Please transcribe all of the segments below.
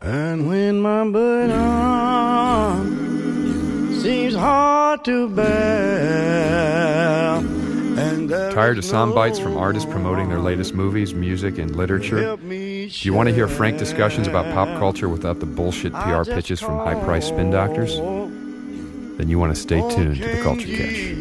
And when my burden seems hard to bear. Tired of sound bites from artists promoting their latest movies, music, and literature? Do you want to hear frank discussions about pop culture without the bullshit PR pitches from high-priced spin doctors? Then you want to stay tuned to The Culture Catch.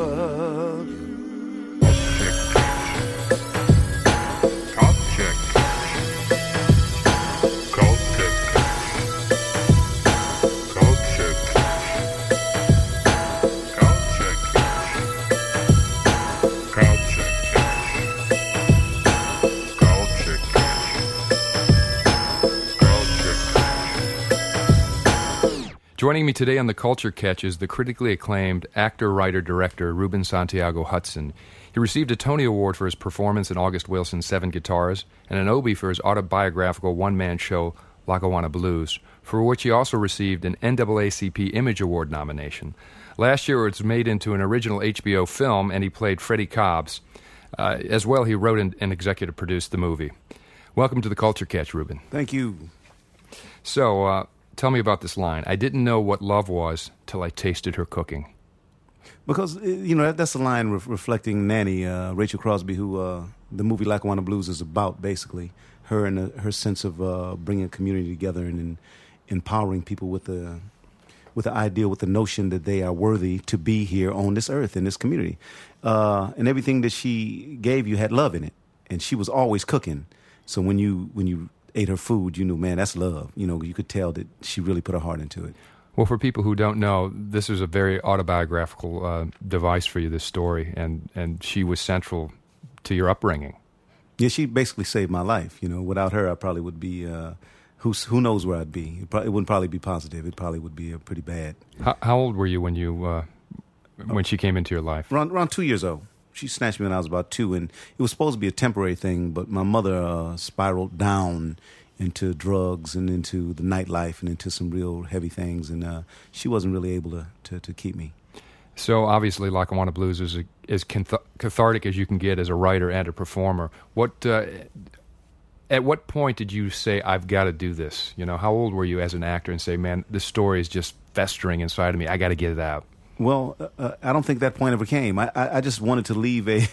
Joining me today on The Culture Catch is the critically acclaimed actor, writer, director Ruben Santiago Hudson. He received a Tony Award for his performance in August Wilson's Seven Guitars and an Obie for his autobiographical one-man show Lackawanna Blues, for which he also received an NAACP Image Award nomination. Last year it was made into an original HBO film and he played Freddie Cobbs. As well, he wrote and executive produced the movie. Welcome to The Culture Catch, Ruben. Thank you. So, tell me about this line. I didn't know what love was till I tasted her cooking. Because, you know, that's a line reflecting Nanny, Rachel Crosby, who the movie Lackawanna Blues is about, basically. Her and her sense of bringing a community together and empowering people with the idea, with the notion that they are worthy to be here on this earth, in this community. And everything that she gave you had love in it. And she was always cooking. So when you ate her food, you knew, man, that's love. You know, you could tell that she really put her heart into it. Well, for people who don't know, this is a very autobiographical device for you, this story, and she was central to your upbringing. Yeah, she basically saved my life. You know, without her, I probably would be, who knows where I'd be. It wouldn't probably be positive. It probably would be pretty bad. How old were you when she came into your life? Around 2 years old. She snatched me when I was about 2, and it was supposed to be a temporary thing, but my mother spiraled down into drugs and into the nightlife and into some real heavy things, and she wasn't really able to keep me. So obviously Lackawanna Blues is as cathartic as you can get as a writer and a performer. At what point did you say, I've got to do this? You know, how old were you as an actor and say, man, this story is just festering inside of me. I got to get it out. Well, I don't think that point ever came. I just wanted to leave a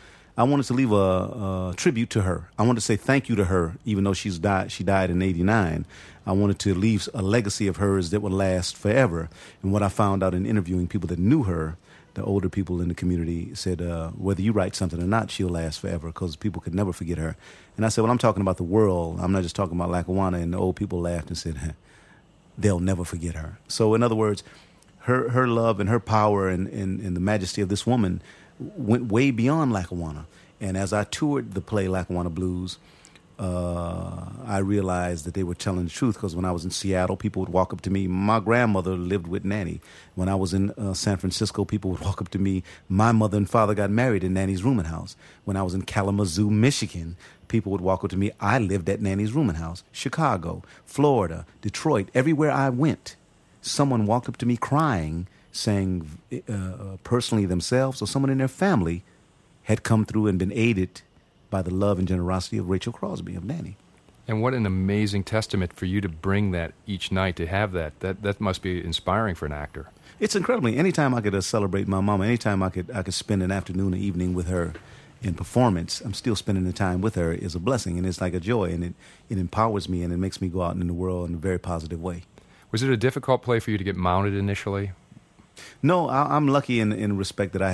tribute to her. I wanted to say thank you to her, even though she died in '89. I wanted to leave a legacy of hers that would last forever. And what I found out in interviewing people that knew her, the older people in the community said, whether you write something or not, she'll last forever because people could never forget her. And I said, well, I'm talking about the world. I'm not just talking about Lackawanna. And the old people laughed and said, they'll never forget her. So in other words, her love and her power and the majesty of this woman went way beyond Lackawanna. And as I toured the play Lackawanna Blues, I realized that they were telling the truth because when I was in Seattle, people would walk up to me. My grandmother lived with Nanny. When I was in San Francisco, people would walk up to me. My mother and father got married in Nanny's rooming house. When I was in Kalamazoo, Michigan, people would walk up to me. I lived at Nanny's rooming house. Chicago, Florida, Detroit, everywhere I went, someone walked up to me crying, saying personally themselves or someone in their family had come through and been aided by the love and generosity of Rachel Crosby, of Nanny. And what an amazing testament for you to bring that each night, to have that. That must be inspiring for an actor. It's incredibly. Anytime I could celebrate my mama, anytime I could spend an afternoon or evening with her in performance, I'm still spending the time with her is a blessing, and it's like a joy, and it empowers me, and it makes me go out in the world in a very positive way. Was it a difficult play for you to get mounted initially? No, I'm lucky in respect that I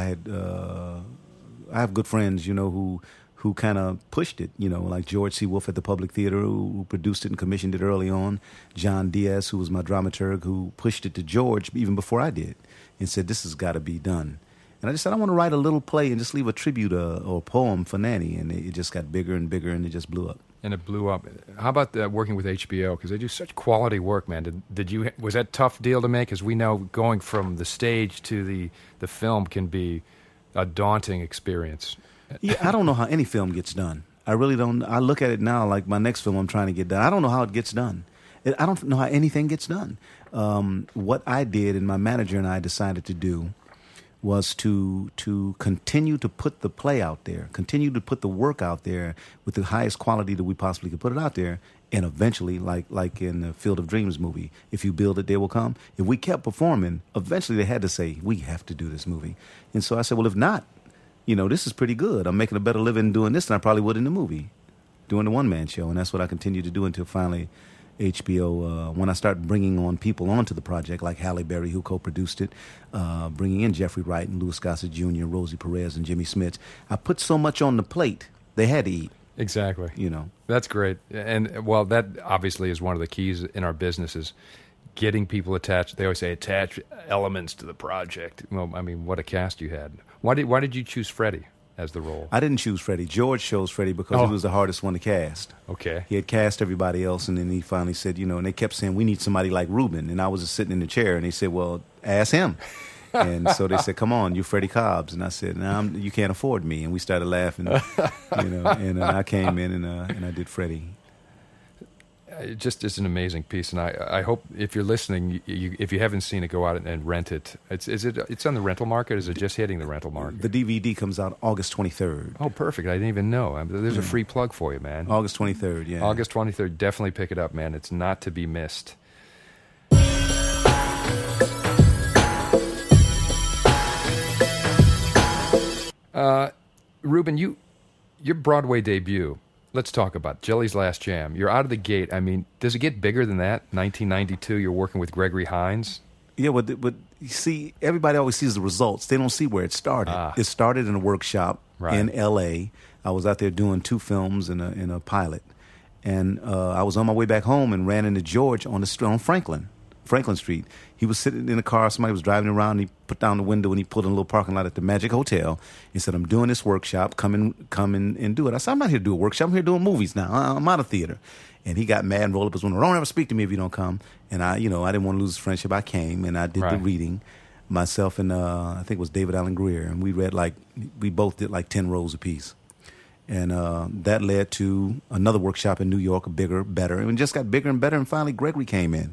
have good friends, you know, who kind of pushed it, you know, like George C. Wolfe at the Public Theater, who produced it and commissioned it early on. John Diaz, who was my dramaturg, who pushed it to George even before I did and said, this has got to be done. And I just said, I want to write a little play and just leave a tribute or a poem for Nanny. And it just got bigger and bigger, and it just blew up. And it blew up. How about working with HBO? Because they do such quality work, man. Was that a tough deal to make? As we know, going from the stage to the film can be a daunting experience. Yeah, I don't know how any film gets done. I really don't. I look at it now like my next film I'm trying to get done. I don't know how it gets done. I don't know how anything gets done. What I did and my manager and I decided to do was to continue to put the play out there, continue to put the work out there with the highest quality that we possibly could put it out there, And eventually, like in the Field of Dreams movie, if you build it, they will come. If we kept performing, eventually they had to say, we have to do this movie. And so I said, well, if not, this is pretty good. I'm making a better living doing this than I probably would in the movie, doing the one-man show. And that's what I continued to do until finally HBO, when I started bringing on people onto the project, like Halle Berry, who co-produced it, bringing in Jeffrey Wright and Louis Gossett Jr., Rosie Perez, and Jimmy Smits. I put so much on the plate, they had to eat. Exactly. That's great. And, well, that obviously is one of the keys in our business is getting people attached. They always say attach elements to the project. Well, I mean, what a cast you had. Why did you choose Freddie as the role? I didn't choose Freddie. George chose Freddie because he was the hardest one to cast. Okay. He had cast everybody else, and then he finally said, and they kept saying, we need somebody like Ruben. And I was just sitting in the chair, and they said, well, ask him. And so they said, come on, you're Freddie Cobbs. And I said, no, you can't afford me. And we started laughing, and I came in and I did Freddie. It's an amazing piece, and I hope if you're listening, if you haven't seen it, go out and rent it. It's on the rental market? Is it just hitting the rental market? The DVD comes out August 23rd. Oh, perfect. I didn't even know. There's a free plug for you, man. August 23rd, yeah. August 23rd. Definitely pick it up, man. It's not to be missed. Ruben, your Broadway debut, let's talk about Jelly's Last Jam. You're out of the gate. I mean, does it get bigger than that? 1992, you're working with Gregory Hines. Yeah, but you see, everybody always sees the results. They don't see where it started. It started in a workshop in L.A. I was out there doing 2 films and a pilot. And I was on my way back home and ran into George on Franklin Street. He was sitting in a car. Somebody was driving around. And he put down the window and he pulled in a little parking lot at the Magic Hotel. He said, I'm doing this workshop. Come in and do it. I said, I'm not here to do a workshop. I'm here doing movies now. I'm out of theater. And he got mad and rolled up his window. Don't ever speak to me if you don't come. And I didn't want to lose his friendship. I came and I did the reading. Myself and I think it was David Allen Greer. And we both did like 10 rows apiece. And that led to another workshop in New York, bigger, better. And it just got bigger and better. And finally Gregory came in.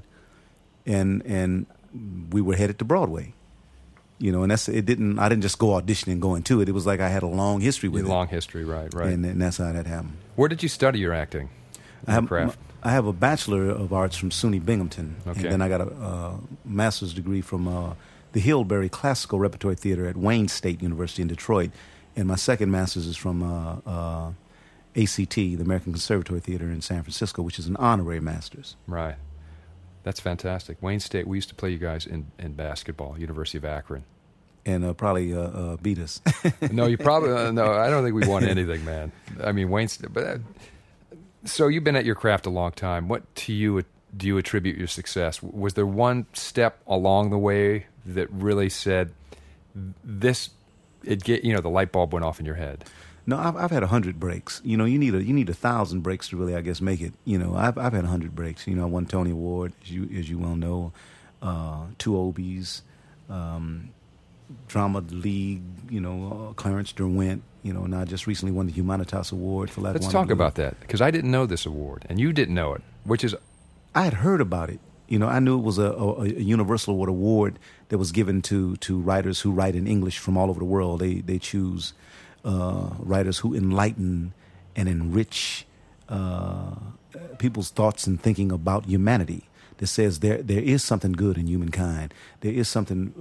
And we were headed to Broadway, and I didn't just go audition and go into it. It was like I had a long history with it. Long history, right. And that's how that happened. Where did you study your acting? I have a Bachelor of Arts from SUNY Binghamton. Okay. And then I got a master's degree from the Hillberry Classical Repertory Theater at Wayne State University in Detroit. And my second master's is from ACT, the American Conservatory Theater in San Francisco, which is an honorary master's. Right. That's fantastic. Wayne State, we used to play you guys in basketball, University of Akron. And probably beat us. No, you probably, no, I don't think we won anything, man. I mean, Wayne State, but so you've been at your craft a long time. What to you do you attribute your success? Was there one step along the way that really said the light bulb went off in your head? No, I've had 100 breaks. You need 1,000 breaks to really, I guess, make it. I've had 100 breaks. I won Tony Award, as you well know, 2 Obies, Drama League. Clarence Derwent. And I just recently won the Humanitas Award for Last. Let's talk about that because I didn't know this award and you didn't know it, which is. I had heard about it. I knew it was a Universal Award that was given to writers who write in English from all over the world. They choose. Writers who enlighten and enrich people's thoughts and thinking about humanity. That says there is something good in humankind. There is something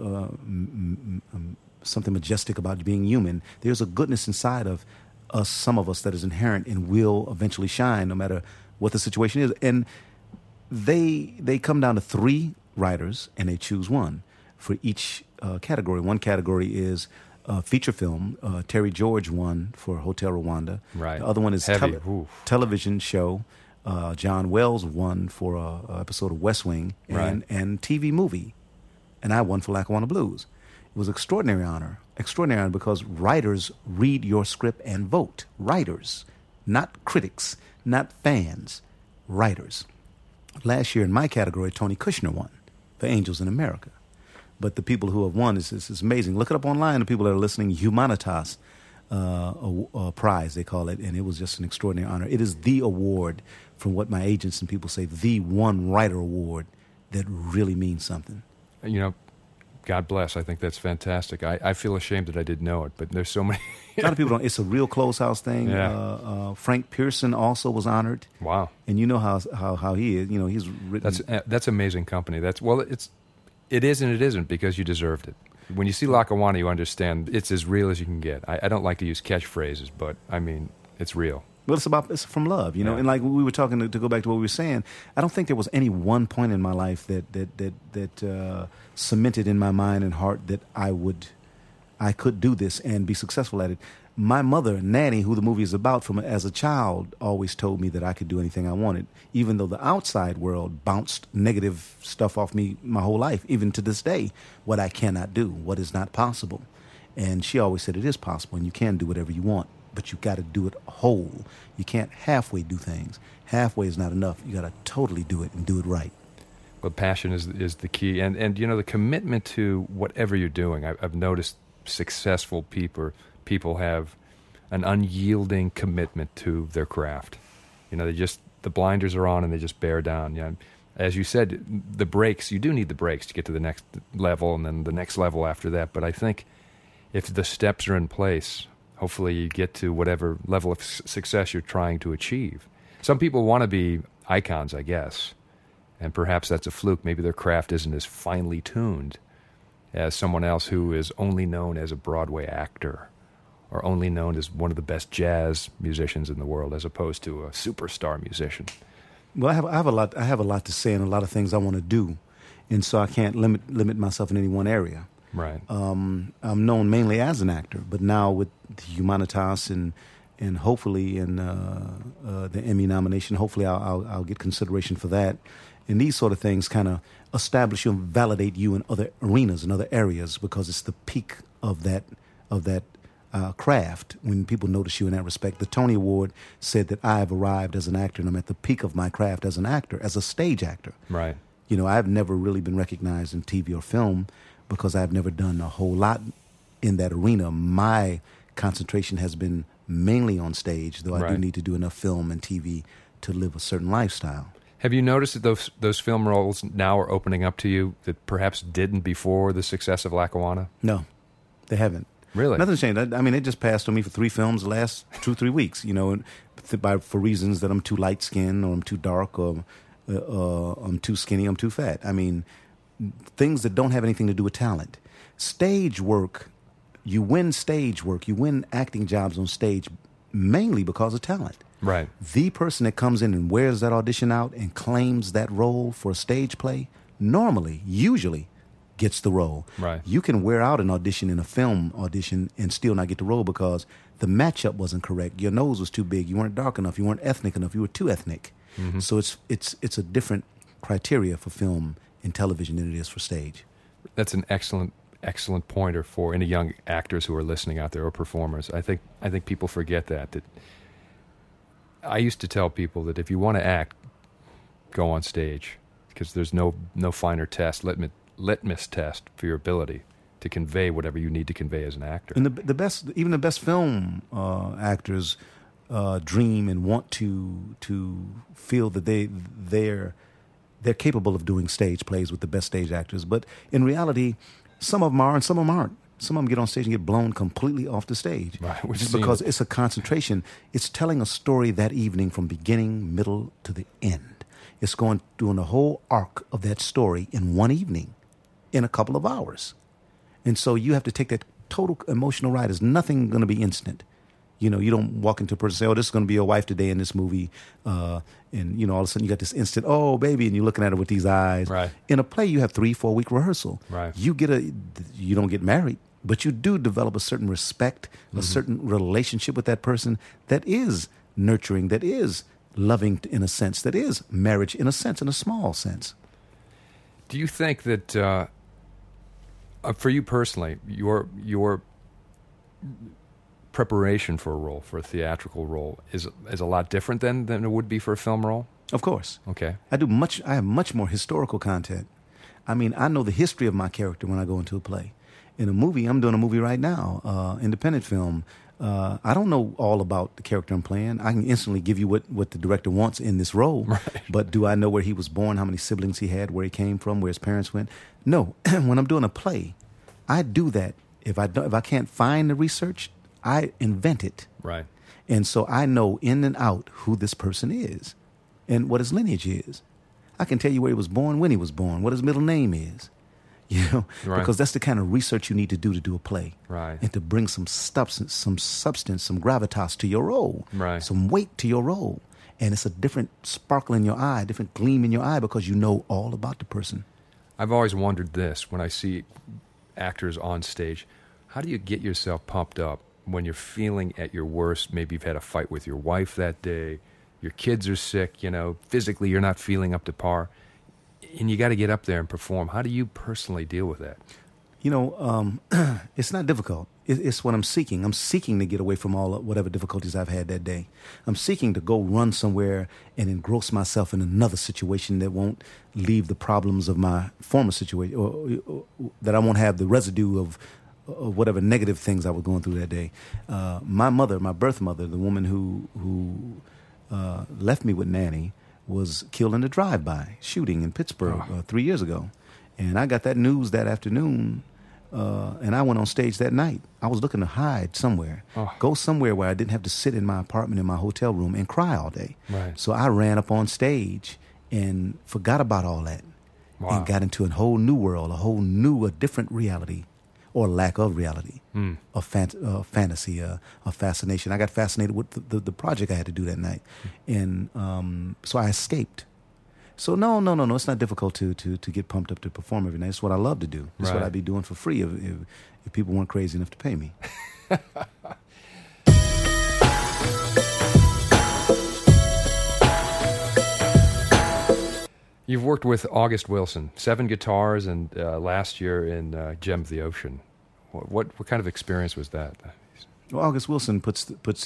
majestic about being human. There's a goodness inside of us, some of us, that is inherent and will eventually shine, no matter what the situation is. And they come down to 3 writers, and they choose one for each category. One category is feature film. Terry George won for Hotel Rwanda. Right. The other one is television show. John Wells won for an episode of West Wing and TV movie. And I won for Lackawanna Blues. It was an extraordinary honor because writers read your script and vote. Writers, not critics, not fans, writers. Last year in my category, Tony Kushner won for Angels in America. But the people who have won is amazing. Look it up online. The people that are listening, Humanitas Prize, they call it, and it was just an extraordinary honor. It is the award, from what my agents and people say, the one writer award that really means something. God bless. I think that's fantastic. I feel ashamed that I didn't know it, but there's so many. A lot of people don't. It's a real close house thing. Yeah. Frank Pearson also was honored. Wow. And you know how he is. You know, he's written. That's amazing company. It is and it isn't, because you deserved it. When you see Lackawanna, you understand it's as real as you can get. I don't like to use catchphrases, but I mean, it's real. Well, it's from love, you know. Yeah. And like we were talking to go back to what we were saying, I don't think there was any one point in my life that cemented in my mind and heart that I could do this and be successful at it. My mother, Nanny, who the movie is about, as a child, always told me that I could do anything I wanted, even though the outside world bounced negative stuff off me my whole life, even to this day, what I cannot do, what is not possible. And she always said it is possible, and you can do whatever you want, but you got to do it whole. You can't halfway do things. Halfway is not enough. You got to totally do it and do it right. Well, passion is the key, and you know, the commitment to whatever you're doing. I've noticed successful people have an unyielding commitment to their craft. You know, the blinders are on and they just bear down. You know, as you said, the brakes, you do need the brakes to get to the next level and then the next level after that. But I think if the steps are in place, hopefully you get to whatever level of success you're trying to achieve. Some people want to be icons, I guess, and perhaps that's a fluke. Maybe their craft isn't as finely tuned as someone else who is only known as a Broadway actor or only known as one of the best jazz musicians in the world, as opposed to a superstar musician. Well, I have a lot to say and a lot of things I want to do, and so I can't limit myself in any one area. Right. I'm known mainly as an actor, but now with Humanitas and hopefully in the Emmy nomination, hopefully I'll get consideration for that. And these sort of things kind of establish you and validate you in other arenas and other areas, because it's the peak of that craft when people notice you in that respect. The Tony Award said that I have arrived as an actor and I'm at the peak of my craft as an actor, as a stage actor. Right. You know, I've never really been recognized in TV or film because I've never done a whole lot in that arena. My concentration has been mainly on stage, though I do need to do enough film and TV to live a certain lifestyle. Have you noticed that those film roles now are opening up to you that perhaps didn't before the success of Lackawanna? No, they haven't. Really? Nothing's changed. I mean, it just passed on me for 3 films the last 2-3 weeks, you know, for reasons that I'm too light-skinned or I'm too dark or I'm too skinny, I'm too fat. I mean, things that don't have anything to do with talent. Stage work, you win stage work, you win acting jobs on stage mainly because of talent. Right. The person that comes in and wears that audition out and claims that role for a stage play usually gets the role. Right. You can wear out an audition in a film audition and still not get the role because the matchup wasn't correct. Your nose was too big. You weren't dark enough. You weren't ethnic enough. You were too ethnic. Mm-hmm. So it's a different criteria for film and television than it is for stage. That's an excellent pointer for any young actors who are listening out there or performers. I think people forget that I used to tell people that if you want to act, go on stage, because there's no finer test, litmus test for your ability to convey whatever you need to convey as an actor. And the best film actors dream and want to feel that they're capable of doing stage plays with the best stage actors. But in reality, some of them are and some of them aren't. Some of them get on stage and get blown completely off the stage. Right, just because it's a concentration. It's telling a story that evening from beginning, middle to the end. It's doing the whole arc of that story in one evening, in a couple of hours. And so you have to take that total emotional ride. There's nothing going to be instant. You know, you don't walk into a person and say, oh, this is going to be your wife today in this movie. And, you know, all of a sudden you got this instant, oh, baby, and you're looking at her with these eyes. Right. In a play, you have 3-4 week rehearsal. Right. You don't get married, but you do develop a certain respect, a certain relationship with that person that is nurturing, that is loving in a sense, that is marriage in a sense, in a small sense. Do you think that, for you personally, your preparation for a role, for a theatrical role, is a lot different than it would be for a film role? Of course. Okay. I have much more historical content. I mean, I know the history of my character when I go into a play. In a movie, I'm doing a movie right now, independent film. I don't know all about the character I'm playing. I can instantly give you what the director wants in this role. Right. But do I know where he was born, how many siblings he had, where he came from, where his parents went? No. When I'm doing a play, I do that. If I can't find the research, I invent it. Right. And so I know in and out who this person is and what his lineage is. I can tell you where he was born, when he was born, what his middle name is. Right. Because that's the kind of research you need to do a play. Right. And to bring some substance, some gravitas to your role. Right. Some weight to your role. And it's a different sparkle in your eye, different gleam in your eye because you know all about the person. I've always wondered this when I see actors on stage. How do you get yourself pumped up when you're feeling at your worst? Maybe you've had a fight with your wife that day. Your kids are sick, physically you're not feeling up to par. And you got to get up there and perform. How do you personally deal with that? It's not difficult. It's what I'm seeking. I'm seeking to get away from whatever difficulties I've had that day. I'm seeking to go run somewhere and engross myself in another situation that won't leave the problems of my former situation, or that I won't have the residue of whatever negative things I was going through that day. My mother, my birth mother, the woman who left me with Nanny, was killed in a drive-by shooting in Pittsburgh 3 years ago. And I got that news that afternoon, and I went on stage that night. I was looking to hide somewhere, go somewhere where I didn't have to sit in my apartment in my hotel room and cry all day. Right. So I ran up on stage and forgot about all that and got into a whole new world, a different reality. Or lack of reality, a fantasy, a fascination. I got fascinated with the project I had to do that night, and so I escaped. So no, it's not difficult to get pumped up to perform every night. It's what I love to do. It's what I'd be doing for free if people weren't crazy enough to pay me. You've worked with August Wilson, 7 Guitars, and last year in Gem of the Ocean. What kind of experience was that? Well, August Wilson puts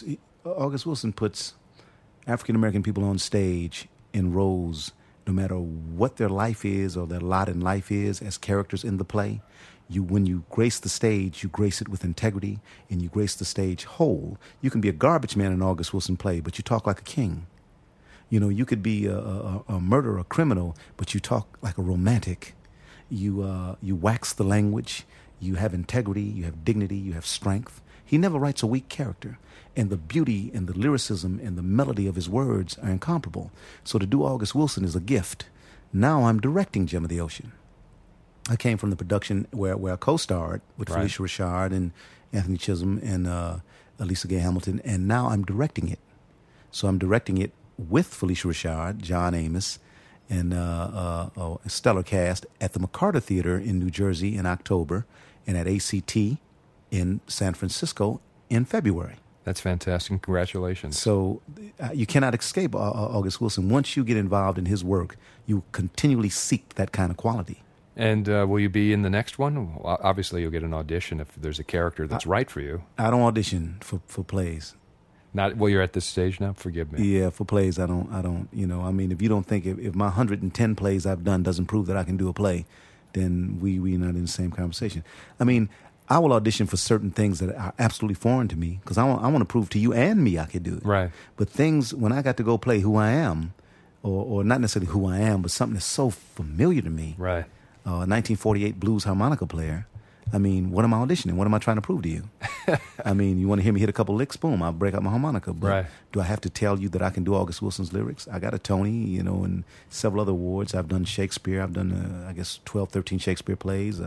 African American people on stage in roles, no matter what their life is or their lot in life is, as characters in the play. When you grace the stage, you grace it with integrity, and you grace the stage whole. You can be a garbage man in an August Wilson play, but you talk like a king. You could be a murderer, a criminal, but you talk like a romantic. You wax the language. You have integrity. You have dignity. You have strength. He never writes a weak character. And the beauty and the lyricism and the melody of his words are incomparable. So to do August Wilson is a gift. Now I'm directing Gem of the Ocean. I came from the production where I co-starred with Phylicia Rashad and Anthony Chisholm and Elisa Gay Hamilton, and now I'm directing it. So I'm directing it with Phylicia Rashad, John Amos, and a stellar cast at the McCarter Theater in New Jersey in October, and at ACT in San Francisco in February. That's fantastic. Congratulations. So you cannot escape August Wilson. Once you get involved in his work, you continually seek that kind of quality. And will you be in the next one? Well, obviously, you'll get an audition if there's a character that's right for you. I don't audition for plays. Well, you're at this stage now? Forgive me. Yeah, for plays, I don't, if you don't think, if my 110 plays I've done doesn't prove that I can do a play, then we're not in the same conversation. I will audition for certain things that are absolutely foreign to me, because I want to prove to you and me I can do it. Right. But things, when I got to go play who I am, or not necessarily who I am, but something that's so familiar to me. Right. 1948 blues harmonica player. What am I auditioning? What am I trying to prove to you? You want to hear me hit a couple licks? Boom, I'll break out my harmonica. But do I have to tell you that I can do August Wilson's lyrics? I got a Tony, and several other awards. I've done Shakespeare. I've done, 12, 13 Shakespeare plays,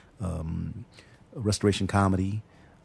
restoration comedy,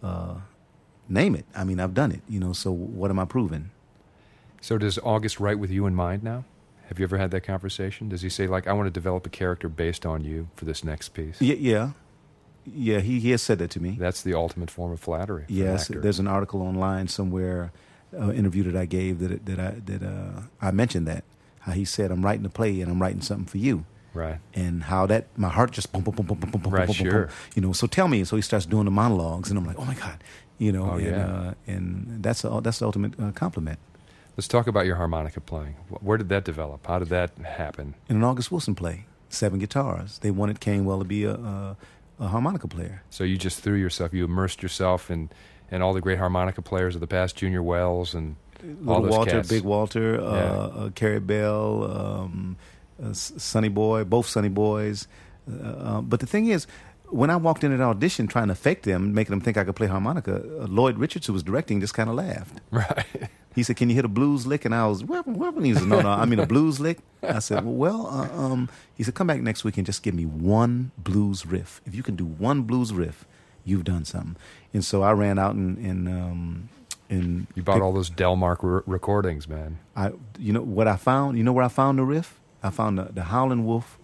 name it. I've done it, so what am I proving? So does August write with you in mind now? Have you ever had that conversation? Does he say, I want to develop a character based on you for this next piece? Yeah. Yeah, he has said that to me. That's the ultimate form of flattery. Yes, there's an article online somewhere, interview that I gave that I mentioned that, how he said, I'm writing a play and I'm writing something for you. Right. And how that, my heart just boom, boom, boom, boom, boom, boom, right, boom, sure. boom. So tell me. So he starts doing the monologues, and I'm like, oh my God, yeah. And that's the ultimate compliment. Let's talk about your harmonica playing. Where did that develop? How did that happen? In an August Wilson play, 7 Guitars. They wanted Canewell to be a harmonica player. So you just threw yourself, you immersed yourself and all the great harmonica players of the past, Junior Wells and all Little those Walter, cats. Big Walter, Carrie Bell, Sonny Boy, both Sonny Boys. But the thing is, when I walked in at audition trying to fake them, making them think I could play harmonica, Lloyd Richards, who was directing, just kind of laughed. Right. He said, "Can you hit a blues lick?" And I was, "Well," he said, "No, I mean a blues lick." I said, he said, "Come back next week and just give me one blues riff. If you can do one blues riff, you've done something." And so I ran out and You bought all those Delmark recordings, man. You know what I found? You know where I found the riff? I found the Howlin' Wolf.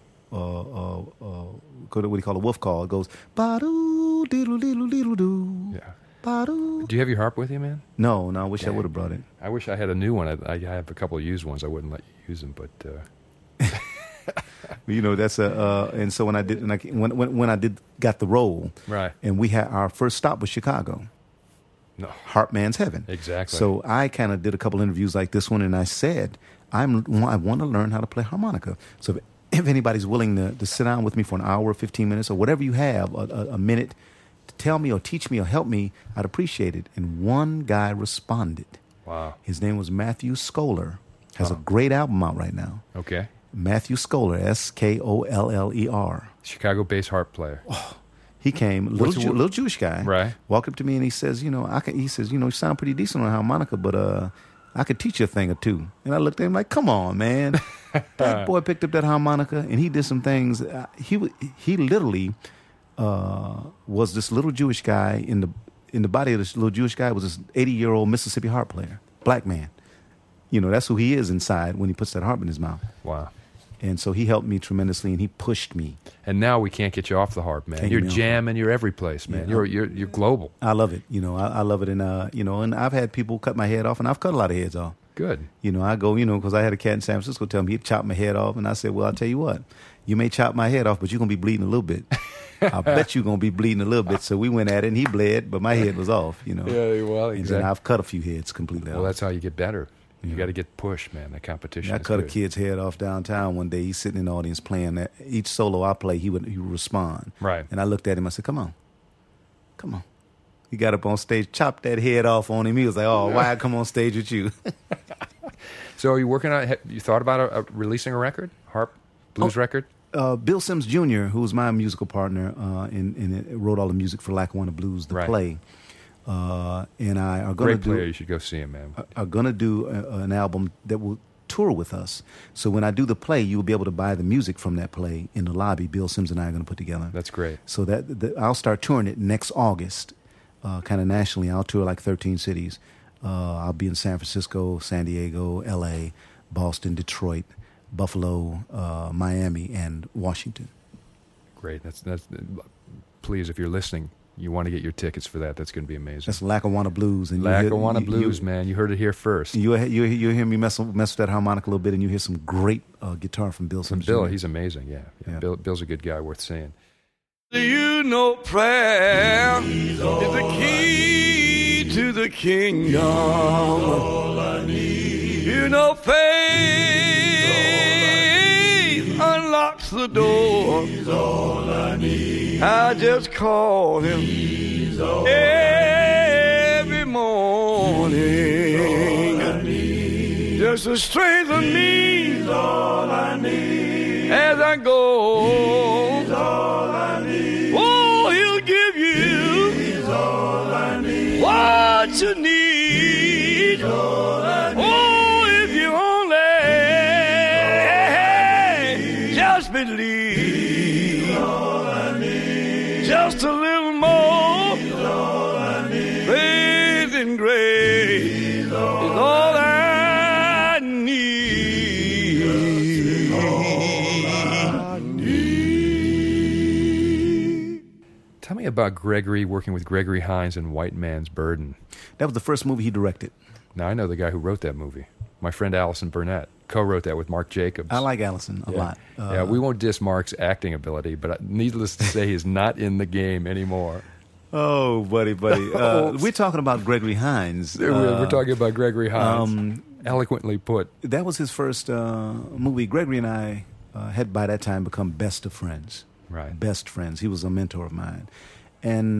What do you call a wolf call? It goes ba-doo, diddle, diddle, diddle, doo. Yeah. Ba-doo. Do you have your harp with you, man? No, I wish I Dang, would have brought it. I wish I had a new one. I have a couple of used ones. I wouldn't let you use them, but You know, that's and so when I did, when I did got the role, right. and we had our first stop was Chicago. No. Harpman's Heaven. Exactly. So I kind of did a couple interviews like this one, and I said, I want to learn how to play harmonica. So if anybody's willing to sit down with me for an hour, 15 minutes, or whatever you have, a minute, to tell me or teach me or help me, I'd appreciate it. And one guy responded. Wow. His name was Matthew Scholler. Has a great album out right now. Okay. Matthew Scholler, Skoller. Chicago-based harp player. He came, little Jewish guy, Right. walked up to me and he says, you sound pretty decent on harmonica, but I could teach you a thing or two. And I looked at him like, come on, man. That boy picked up that harmonica and he did some things. He literally was this little Jewish guy. In the body of this little Jewish guy was this 80-year-old Mississippi harp player, black man. You know, that's who he is inside when he puts that harp in his mouth. Wow. And so he helped me tremendously, and he pushed me. And now we can't get you off the harp, man. You're jamming. You're every place, man. Yeah. You're global. I love it. I love it. And, and I've had people cut my head off, and I've cut a lot of heads off. Good. I go, because I had a cat in San Francisco tell me he'd chop my head off. And I said, well, I'll tell you what. You may chop my head off, but you're going to be bleeding a little bit. I bet you're going to be bleeding a little bit. So we went at it, and he bled, but my head was off, Yeah, well, And exactly. then I've cut a few heads completely off. Well, that's how you get better. You Yeah. got to get pushed, man. That competition. I is cut a good. kid's head off downtown one day. He's sitting in the audience playing that. Each solo I play, he would respond. Right. And I looked at him. I said, "Come on." He got up on stage, chopped that head off on him. He was like, "Oh, why I come on stage with you?" So are you working on? You thought about releasing a record, harp, blues record? Bill Sims Jr., who was my musical partner, and wrote all the music for Lackawanna Blues, the Right. play, and I are going Great to player. do You should go see him, man. are going to do an album that will tour with us. So when I do the play, you will be able to buy the music from that play in the lobby. Bill Sims and I are going to put together. That's great. So that I'll start touring it next August, kind of nationally. I'll tour like 13 cities. I'll be in San Francisco, San Diego, L.A., Boston, Detroit, Buffalo, Miami, and Washington. Great. That's. Please, if you're listening, you want to get your tickets for that. That's going to be amazing. That's Lackawanna Blues. And Lackawanna Blues, man. You heard it here first. You hear me mess with that harmonica a little bit, and you hear some great guitar from Bill Sims. Bill, Jr. he's amazing. Yeah. Yeah. Bill's a good guy, worth seeing. You know prayer is the key to the kingdom. All I need. You know faith unlocks the door. All I need. I just call him every morning. All I need. Just to strengthen me. All I need. As I go. All I need. Oh, he'll give you all I need. What you need. All I need. Oh, if you only just believe. All I need. Just a little more. All I need. Faith and grace is all I need. All I need. Tell me about Gregory, working with Gregory Hines in White Man's Burden. That was the first movie he directed. Now, I know the guy who wrote that movie. My friend Allison Burnett co-wrote that with Mark Jacobs. I like Allison a lot. Yeah, we won't diss Mark's acting ability, but needless to say, he's not in the game anymore. Oh, buddy. We're talking about Gregory Hines. We're talking about Gregory Hines. Eloquently put. That was his first movie. Gregory and I had by that time become best of friends. Right. Best friends. He was a mentor of mine. And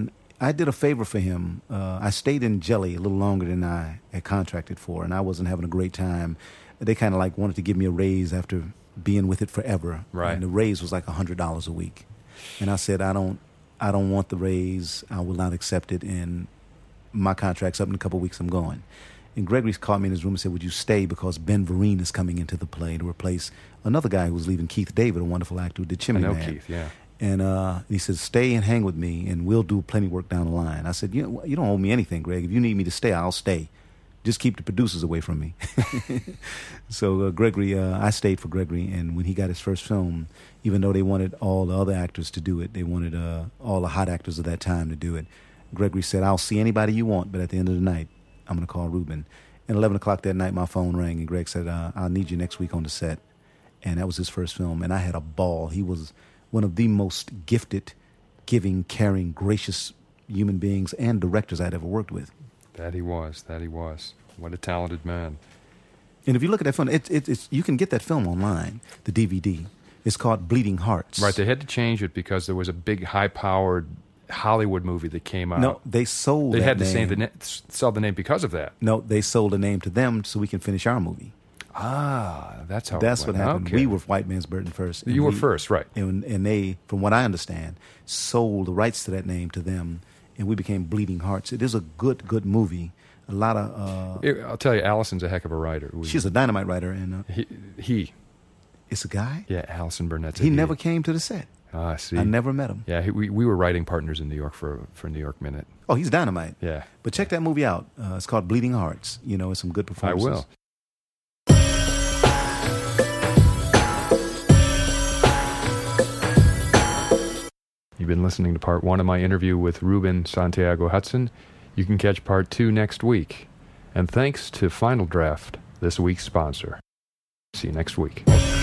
I did a favor for him. I stayed in Jelly a little longer than I had contracted for, and I wasn't having a great time. They kind of like wanted to give me a raise after being with it forever. Right. And the raise was like $100 a week. And I said, I don't want the raise. I will not accept it. And my contract's up in a couple of weeks. I'm going. And Gregory called me in his room and said, would you stay because Ben Vereen is coming into the play to replace another guy who was leaving, Keith David, a wonderful actor who did Chimney Man. I know Keith, yeah. And he said, stay and hang with me, and we'll do plenty work down the line. I said, you don't owe me anything, Greg. If you need me to stay, I'll stay. Just keep the producers away from me. So Gregory, I stayed for Gregory, and when he got his first film, even though they wanted all the other actors to do it, they wanted all the hot actors of that time to do it, Gregory said, I'll see anybody you want, but at the end of the night, I'm going to call Ruben. And 11 o'clock that night, my phone rang, and Greg said, I'll need you next week on the set. And that was his first film, and I had a ball. He was one of the most gifted, giving, caring, gracious human beings and directors I'd ever worked with. That he was. What a talented man. And if you look at that film, it's you can get that film online, the DVD. It's called Bleeding Hearts. Right, they had to change it because there was a big, high-powered Hollywood movie that came out. No, they sold They that had to name. sell the name because of that. No, they sold the name to them so we can finish our movie. Ah, that's how That's it what went. happened. Okay. We were White Man's Burden first. You were first, right. And they, from what I understand, sold the rights to that name to them, and we became Bleeding Hearts. It is a good movie. A lot of... I'll tell you, Allison's a heck of a writer. She's a dynamite writer. And He. It's a guy? Yeah, Allison Burnett's a He never came to the set. Ah, see. I never met him. Yeah, we were writing partners in New York for New York Minute. Oh, he's dynamite. Yeah. But check that movie out. It's called Bleeding Hearts. It's some good I performances. will. You've been listening to part 1 of my interview with Ruben Santiago Hudson. You can catch part 2 next week. And thanks to Final Draft, this week's sponsor. See you next week.